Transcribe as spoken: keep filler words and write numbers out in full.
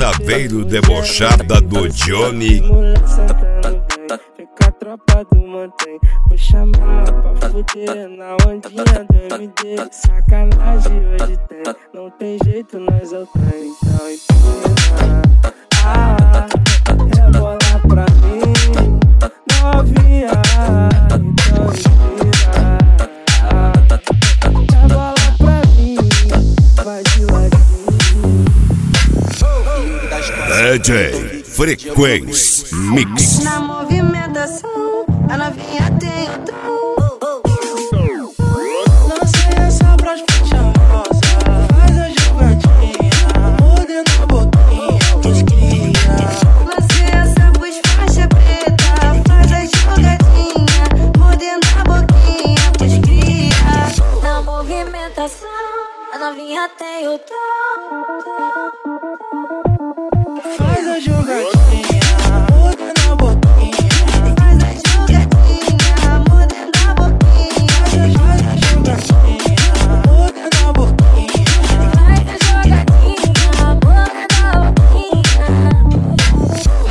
saveiro debochada do Johnny. Fica a tropa do mantém. Vou chamar pra fuder na ondinha do M D. Sacanagem hoje tem, não tem jeito, nós é o trem. Então empina, ah, rebola pra mim, novinha. Então empina, ah, rebola pra mim, vai de ladinho. D J Frequência Mix. Na movimentação, a novinha tem o dom.